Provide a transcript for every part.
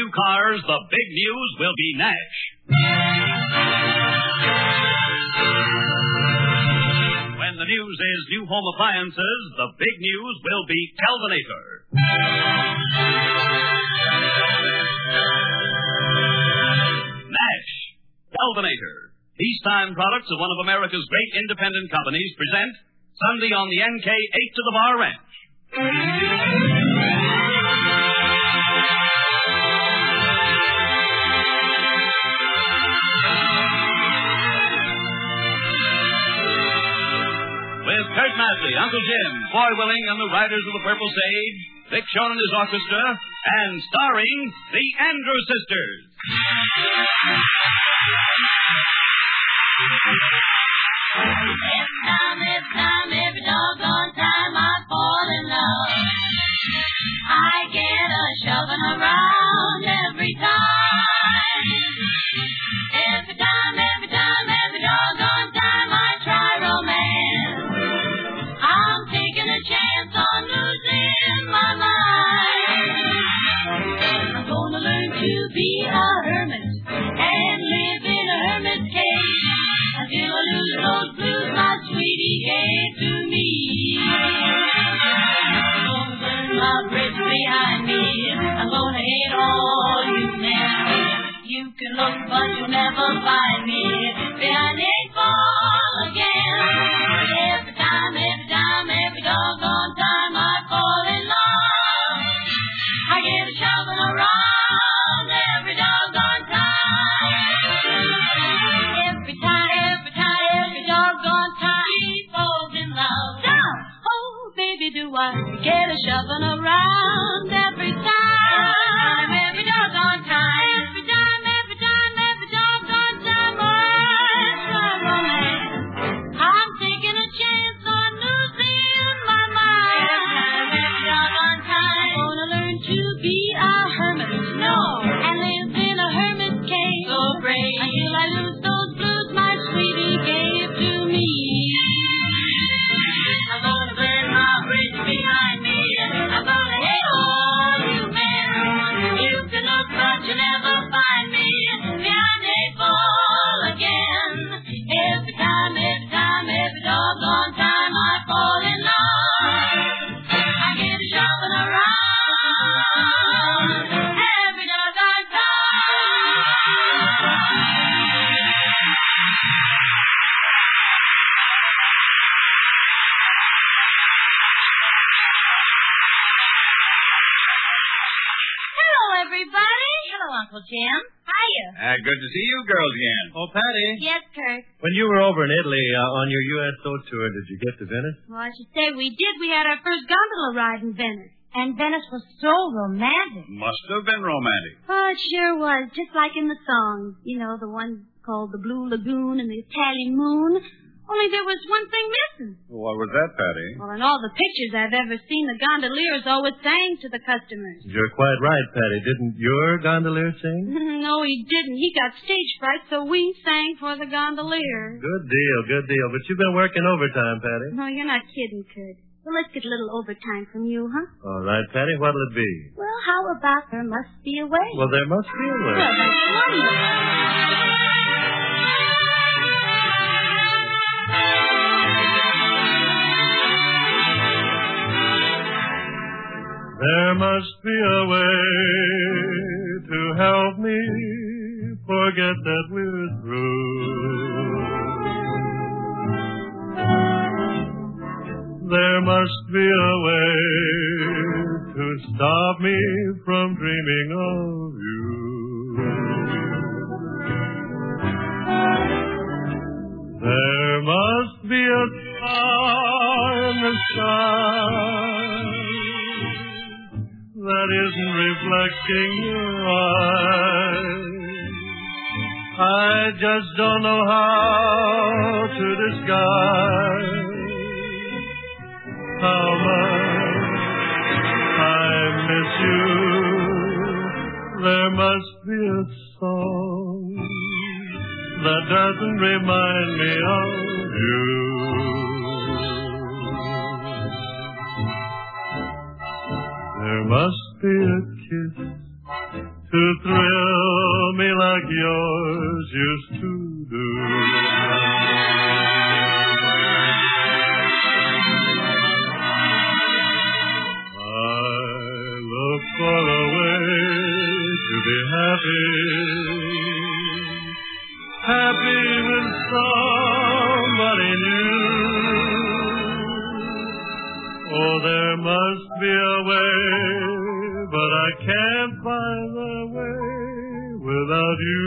new cars, the big news will be Nash. When the news is new home appliances, the big news will be Kelvinator. Nash, Kelvinator. Peacetime products of one of America's great independent companies present Sunday on the NK 8 to the Bar Ranch. With Kurt Massey, Uncle Jim, Foy Willing, and the Riders of the Purple Sage, Vic Schoen and his orchestra, and starring the Andrews Sisters. Every doggone time I fall in love, I get a shoving around every time. Every doggone time I try romance, I'm taking a chance on losing my mind. I'm gonna learn to be a hermit and live in a hermit's cage until I lose those blues my sweetie gave to me. I'm gonna burn my bridge behind me. I'm gonna hate all you men. You can look, but you'll never find me behind 8 ball again. Every doggone time I fall in love, I get a shoving around every doggone time. Every doggone time he falls in love. Down, oh baby, do I get a shoving around every time. Every doggone time. Every doggone time I try romance, I'm taking a chance on losing my mind. Every doggone time, I'm gonna learn to be a hermit. No, and live in a hermit's cave. So brave until I lose those blues my sweetie gave to me. I'm gonna burn my bridge behind me. I'm gonna hate all you men. You can look, but you never find me behind 8 ball again. Every doggone time I fall in love, I get a shoving around every doggone time. Hello, everybody. Hello, Uncle Jim. Hiya. Good to see you girls again. Oh, Patty. Yes, Kurt. When you were over in Italy on your USO tour, did you get to Venice? Well, I should say we did. We had our first gondola ride in Venice. And Venice was so romantic. Must have been romantic. Oh, it sure was. Just like in the songs. You know, the one called The Blue Lagoon and The Italian Moon. Only there was one thing missing. What was that, Patty? Well, in all the pictures I've ever seen, the gondoliers always sang to the customers. You're quite right, Patty. Didn't your gondolier sing? No, he didn't. He got stage fright, so we sang for the gondolier. Good deal. But you've been working overtime, Patty. No, you're not kidding, Kurt. Well, let's get a little overtime from you, huh? All right, Patty. What'll it be? Well, how about There Must Be a Way? Well, there must be a way. Well, that's wonderful. There must be a way to help me forget that we're through. There must be a way to stop me from dreaming of you. There must be a star in the sky that isn't reflecting your eyes. I just don't know how to disguise how much I miss you. There must be a song that doesn't remind me of you. There must be a kiss to thrill me like yours used to do. For a way to be happy, happy with somebody new. Oh, there must be a way, but I can't find the way without you.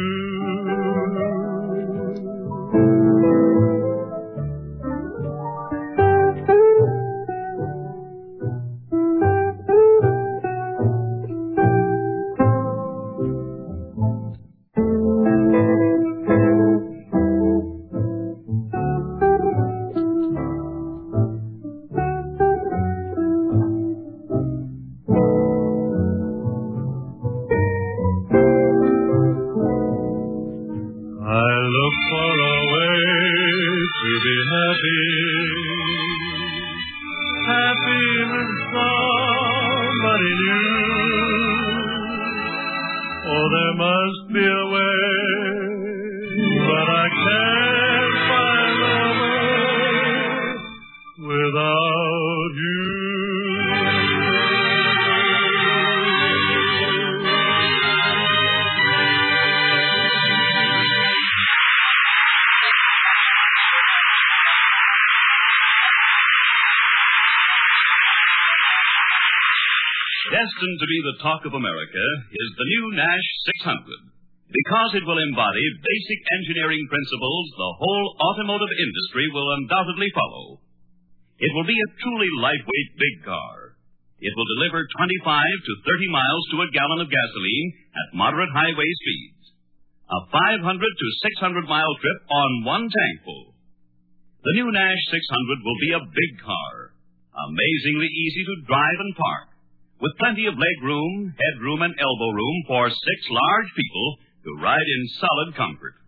Destined to be the talk of America is the new Nash 600. Because it will embody basic engineering principles the whole automotive industry will undoubtedly follow. It will be a truly lightweight big car. It will deliver 25 to 30 miles to a gallon of gasoline at moderate highway speeds. A 500 to 600 mile trip on one tank full. The new Nash 600 will be a big car, amazingly easy to drive and park, with plenty of leg room, headroom, and elbow room for 6 large people to ride in solid comfort.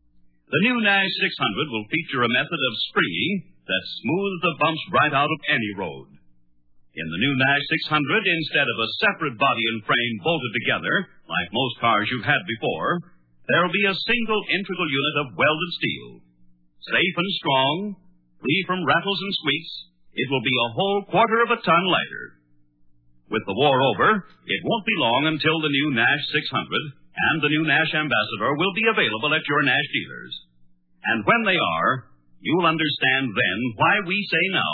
The new Nash 600 will feature a method of springing that smooths the bumps right out of any road. In the new Nash 600, instead of a separate body and frame bolted together, like most cars you've had before, there will be a single integral unit of welded steel. Safe and strong, free from rattles and squeaks, it will be a whole quarter of a ton lighter. With the war over, it won't be long until the new Nash 600 and the new Nash Ambassador will be available at your Nash dealers. And when they are, you'll understand then why we say now,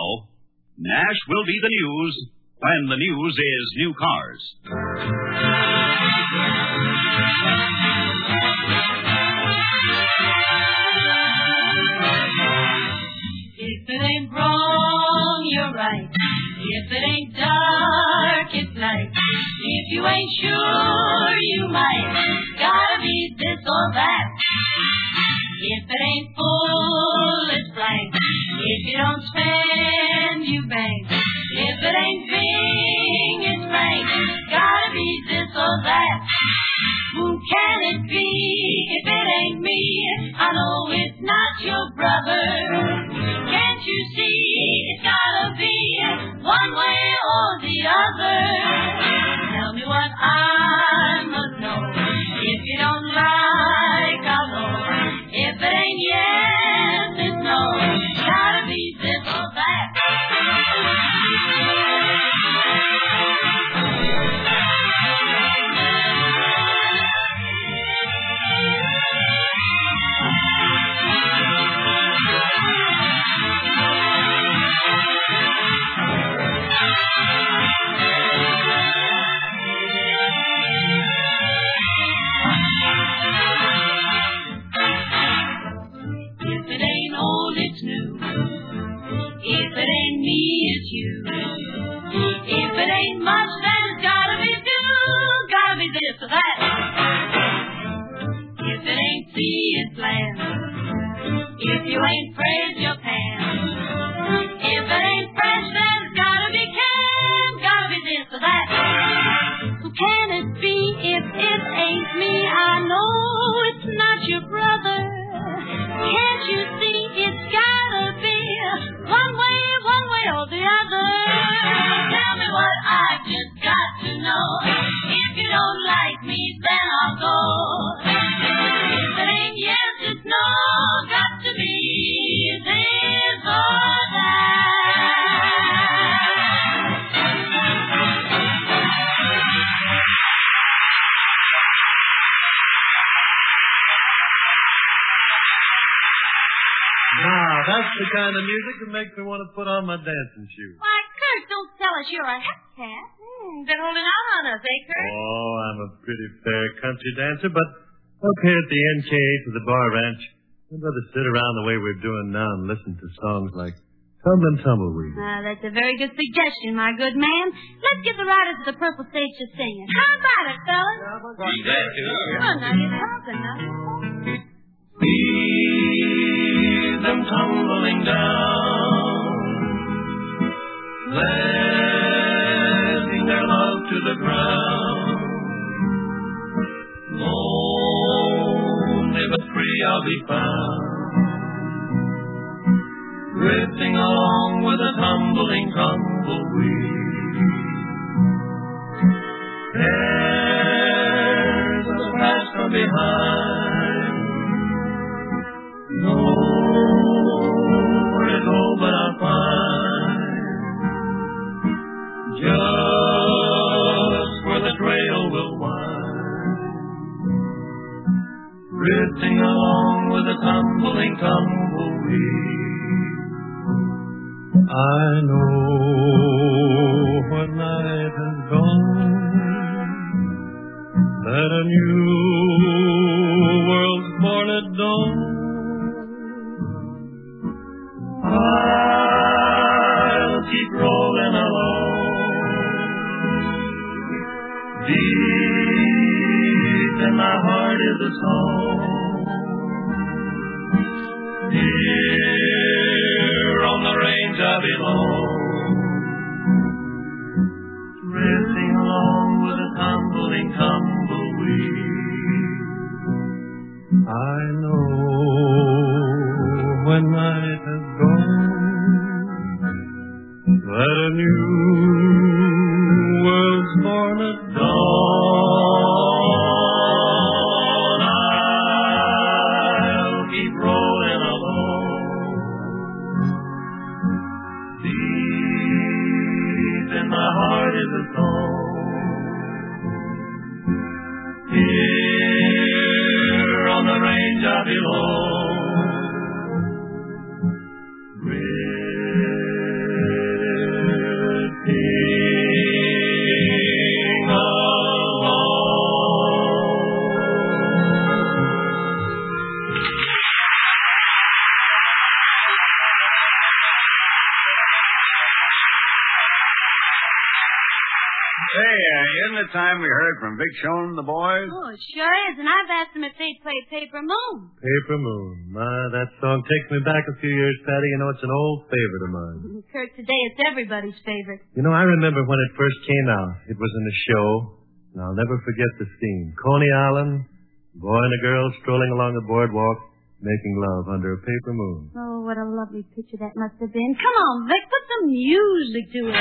Nash will be the news when the news is new cars. If it ain't wrong, you're right. If it ain't dark, it's light. If you ain't sure, you might. Gotta be this or that. If it ain't full, it's blank. If you don't spend, you bank. If it ain't bing, it's frank. Gotta be this or that. Who can it be if it ain't me? I know it's not your brother. Can't you see it's gotta be one way or the other? Tell me what I must know. If you don't like, I'll know. If it ain't yes, it's no. Gotta be this or that. If you ain't praised your pan. If it ain't fresh, then it's gotta be canned. Gotta be this or that. Who can it be if it ain't me? I know it's not your brother. Can't you see it's gotta be one way or the other? Tell me what I just got to know. If you don't like me, then That's the kind of music that makes me want to put on my dancing shoes. Why, Kurt, don't tell us you're a hep cat. Been holding out on us, eh, Kurt? Oh, I'm a pretty fair country dancer, but up here at the NKA to the Bar Ranch, I'd rather sit around the way we're doing now and listen to songs like Tumblin' Tumbleweed. That's a very good suggestion, my good man. Let's get the riders of the Purple Sage to singing. How about it, fellas? Be glad to. Oh, now you're talking now. See them tumbling down, letting their love to the ground. Lonely but free I'll be found, drifting along with a tumbling tumbleweed. Cares of the past are behind, nowhere to go but I'll find just where the trail will wind, drifting along with a tumbling tumbleweed. I know when night has gone that a new world's born at dawn. I'll keep rolling along, deep in my heart is a song. Here on the range I belong, drifting along with a tumbling tumbleweed. I know when night has gone that a new world's born at dawn. I'll keep rolling along, deep in my heart is a song. Here on the range I belong, drifting along. Hey, isn't it time we heard from Vic Schoen and the boys? Oh, it sure is, and I've asked them if they'd play Paper Moon. Paper Moon. That song takes me back a few years, Patty. You know, it's an old favorite of mine. Kurt, today it's everybody's favorite. You know, I remember when it first came out. It was in a show, and I'll never forget the scene. Coney Island, a boy and a girl strolling along the boardwalk, making love under a paper moon. Oh, what a lovely picture that must have been. Come on, Vic, put some music to it.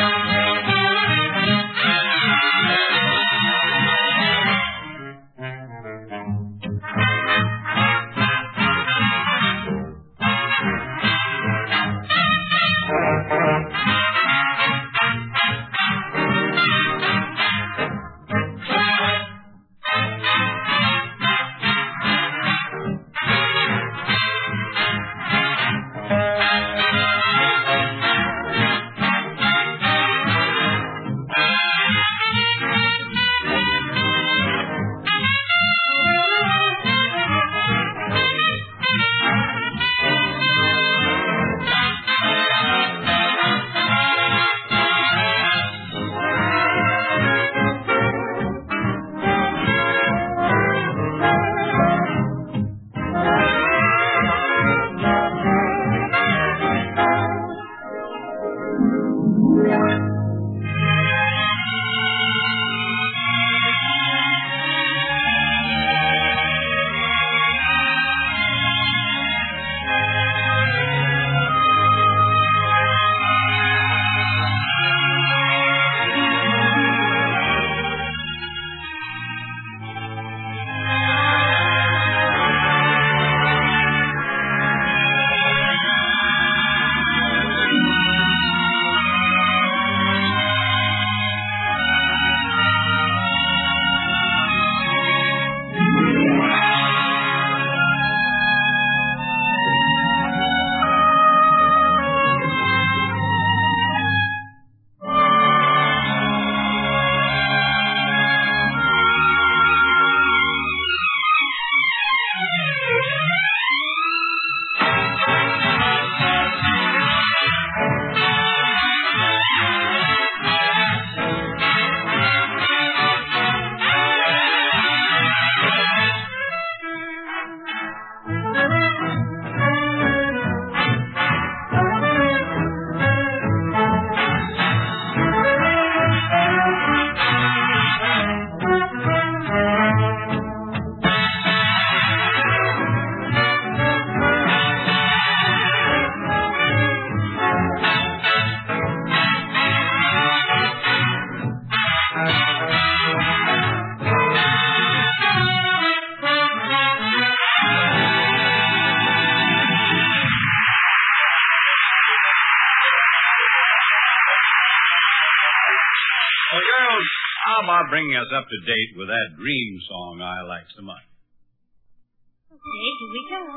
Well, girls, how about bringing us up to date with that dream song I like so much? Okay, here we go.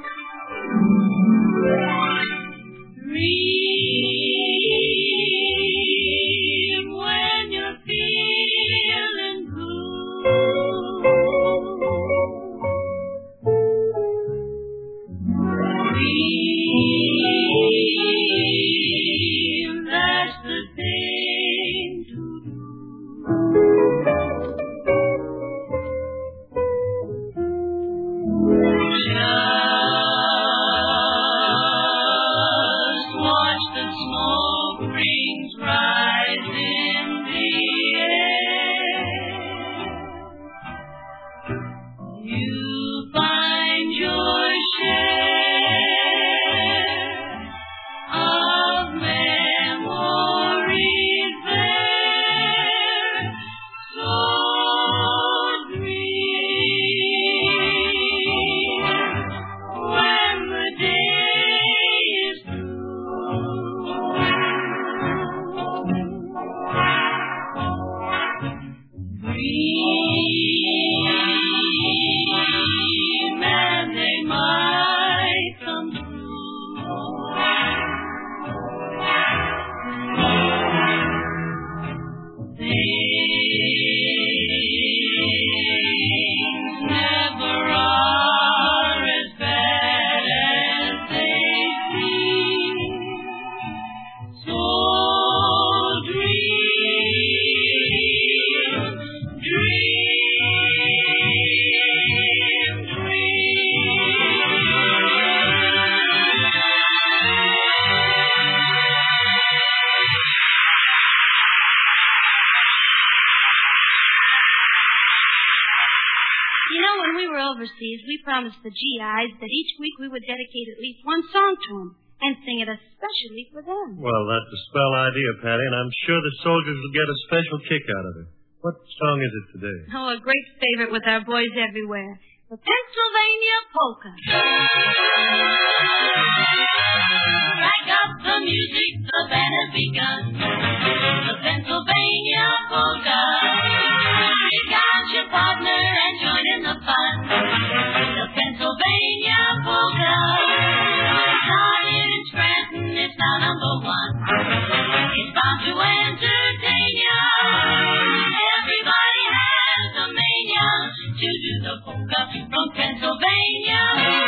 Dream when you're feeling blue. Dream, that's the thing to do. Just watch the smoke rings rise in the air. You'll find your share of memories there. So dream when the day is through. Dream and they might come true. Things never are as bad as they seem. So dream, You know, when we were overseas, we promised the GIs that each week we would dedicate at least one song to them and sing it especially for them. Well, that's a swell idea, Patty, and I'm sure the soldiers will get a special kick out of it. What song is it today? Oh, a great favorite with our boys everywhere. The Pennsylvania Polka. Strike up the music, the band has begun. The Pennsylvania Polka. Pick out your partner and join in the fun. The Pennsylvania Polka. Started in Scranton, it's now number one. It's bound to entertain ya. Everybody has a mania to do the polka from Pennsylvania.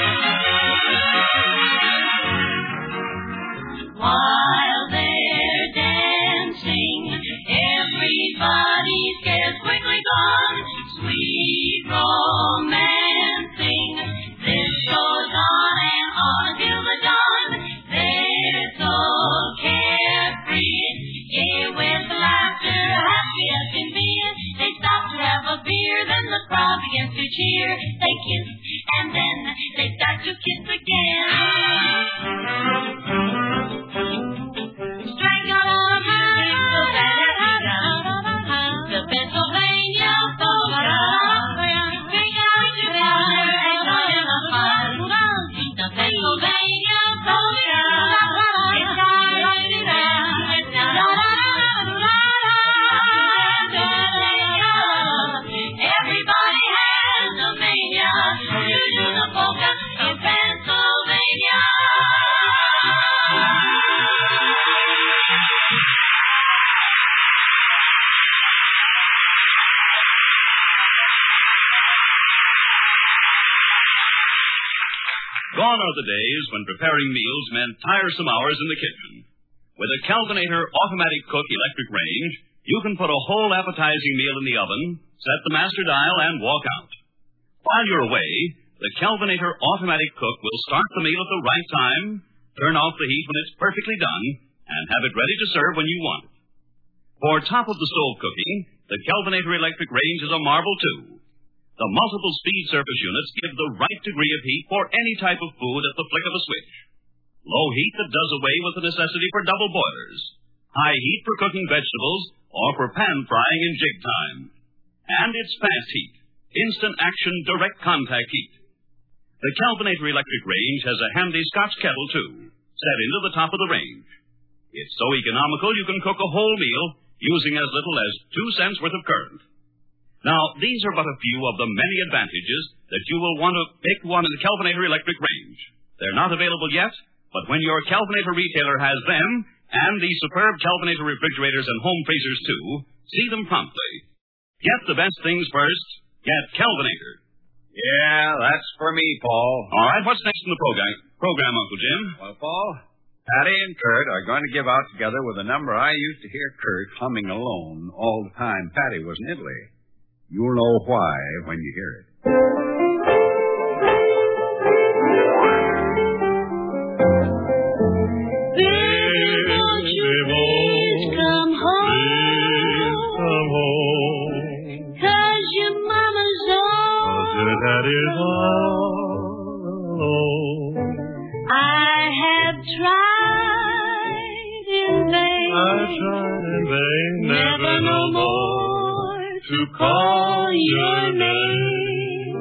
While they're dancing, everybody's cares quickly gone. Sweet romancing, this goes on and on till the dawn. They're so carefree, gay with laughter, happy as can be. They stop to have a beer, then the crowd begins to cheer. They kiss, and then they start to kiss again. Strike out all the Pennsylvania Polka. Bring out your partner and join in the fun. The Pennsylvania Polka. It's started and it's now. Everybody has a mania to do the polka in Pennsylvania. Gone are the days when preparing meals meant tiresome hours in the kitchen. With a Kelvinator automatic cook electric range, you can put a whole appetizing meal in the oven, set the master dial, and walk out. While you're away, the Kelvinator automatic cook will start the meal at the right time, turn off the heat when it's perfectly done, and have it ready to serve when you want it. For top-of-the-stove cooking, the Kelvinator electric range is a marvel, too. The multiple speed surface units give the right degree of heat for any type of food at the flick of a switch. Low heat that does away with the necessity for double boilers. High heat for cooking vegetables or for pan frying in jig time. And it's fast heat, instant action, direct contact heat. The Kelvinator electric range has a handy Scotch kettle, too, set into the top of the range. It's so economical you can cook a whole meal using as little as 2 cents worth of current. Now, these are but a few of the many advantages that you will want to pick one in the Kelvinator electric range. They're not available yet, but when your Kelvinator retailer has them, and the superb Kelvinator refrigerators and home freezers too, see them promptly. Get the best things first. Get Kelvinator. Yeah, that's for me, Paul. All right, what's next in the program, Uncle Jim? Well, Paul, Patty and Kurt are going to give out together with a number I used to hear Kurt humming alone all the time Patty was in Italy. You'll know why when you hear it. Baby, won't you please come home? 'Cause your mama's Your daddy's all alone. I have tried in vain. I tried in vain, Never no more to call your name.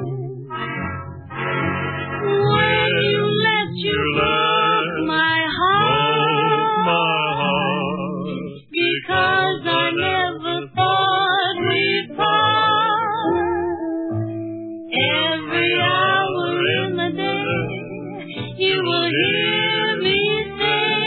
When you left, you broke my heart. Because I never thought we'd part. Every hour in the day, you will hear me say,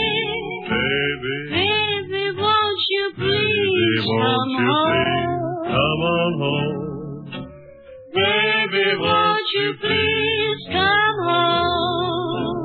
Baby, won't you please come home? Come on home. Baby, won't you please come home?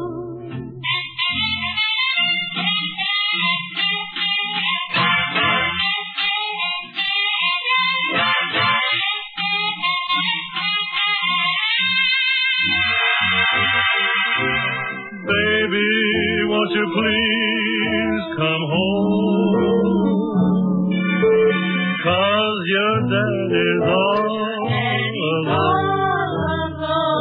Baby, won't you please come home? 'Cause your daddy's all alone.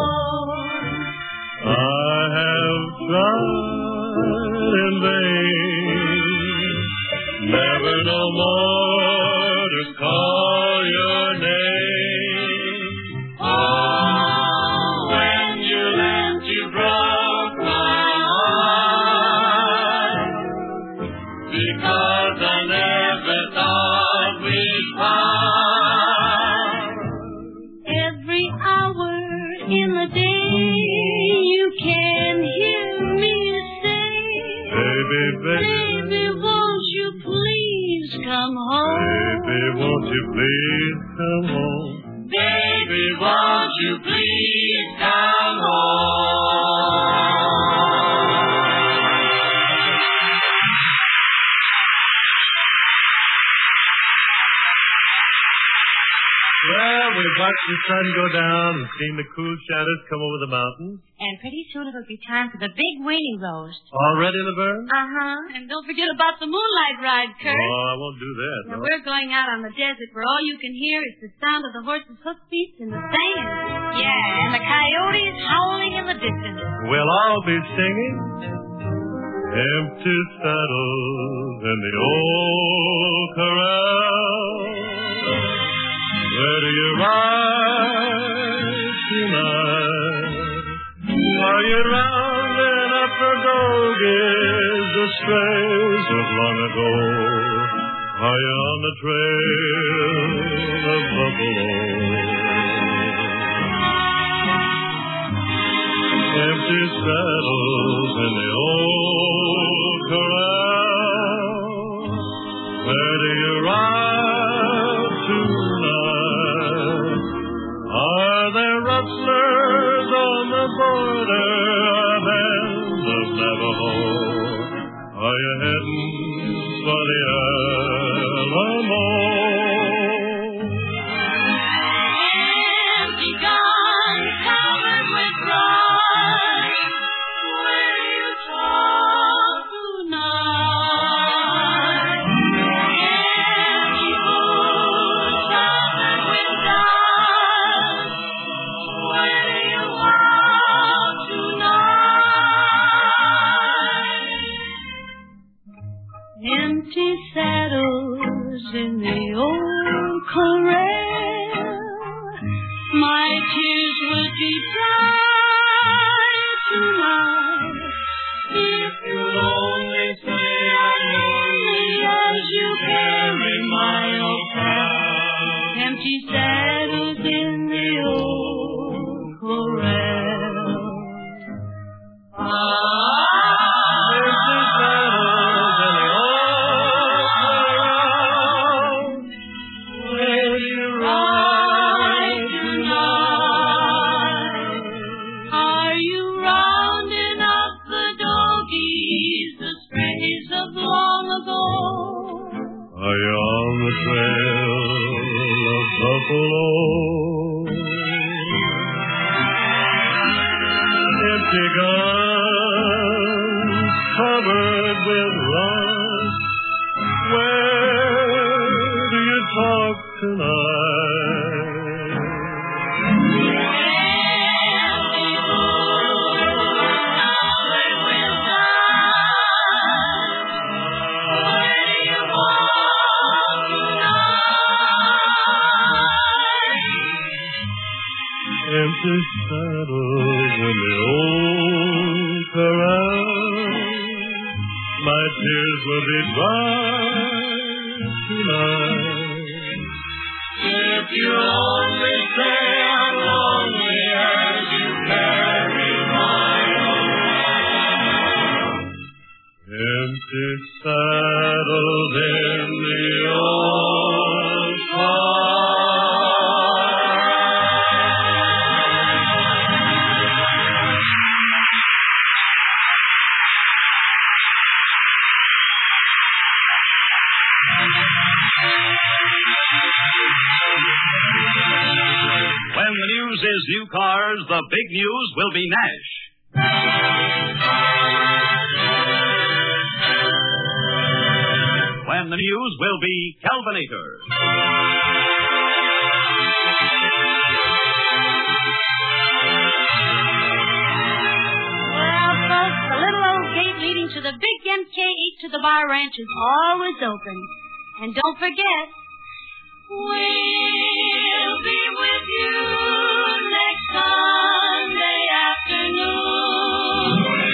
I have tried in vain, never no more to call your name. Oh, when you left, you broke my heart. Because I never thought we'd part. Every hour in the day, you can hear me say, Baby, Baby, won't you please come home? baby, won't you please come home? Baby, won't you please come home? Well, we've watched the sun go down and seen the cool shadows come over the mountains. And pretty soon it'll be time for the big weenie roast. All ready, Laverne? Uh-huh. And don't forget about the moonlight ride, Kurt. Oh, I won't do that. Now, No. we're going out on the desert where all you can hear is the sound of the horses' hoofbeats in the sand. Yeah, and the coyotes howling in the distance. We'll all be singing empty saddles in the old corral. Where do you ride tonight? Are you rounding up the dogies, the strays of long ago? Are you on the trail of buffalo? Empty saddles in the old corral. Where do you ride tonight? Are there rustlers on the border, bands of Navajo? Are you heading for the Alamo? Empty guns covered with blood. Where do you talk tonight? Empty boots covered with dust. Where do you walk tonight? Empty saddles in the old corral. My tears will be dry tonight if you only say I'm lonely as you carry my she settles in the old corral. Are you rounding up the doggies, the strays of long ago? Are you on the trail of buffalo? Empty guns covered with rust. Where do you talk tonight? Empty saddles in the old corral. My tears will be dry tonight. If you only say I'm lonely as you carry my own. Empty saddles in the old corral. When the news is new cars, the big news will be Nash. When the news will be Kelvinator. Well, folks, the little old gate leading to the big MK8 to the bar ranch is always open. And don't forget, we'll be with you next Sunday afternoon.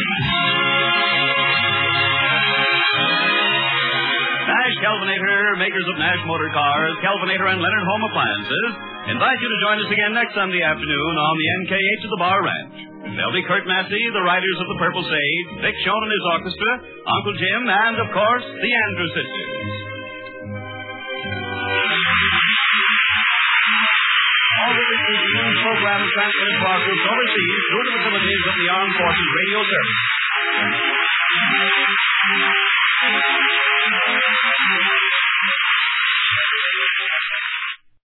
Nash Kelvinator, makers of Nash Motor Cars, Kelvinator and Leonard Home Appliances, invite you to join us again next Sunday afternoon on the MK8 to the Bar Ranch. There'll be Kurt Massey, the Riders of the Purple Sage, Vic Schoen and his orchestra, Uncle Jim, and, of course, the Andrews Sisters. All the program is transmitted to our troops overseas through the facilities of the Armed Forces Radio Service.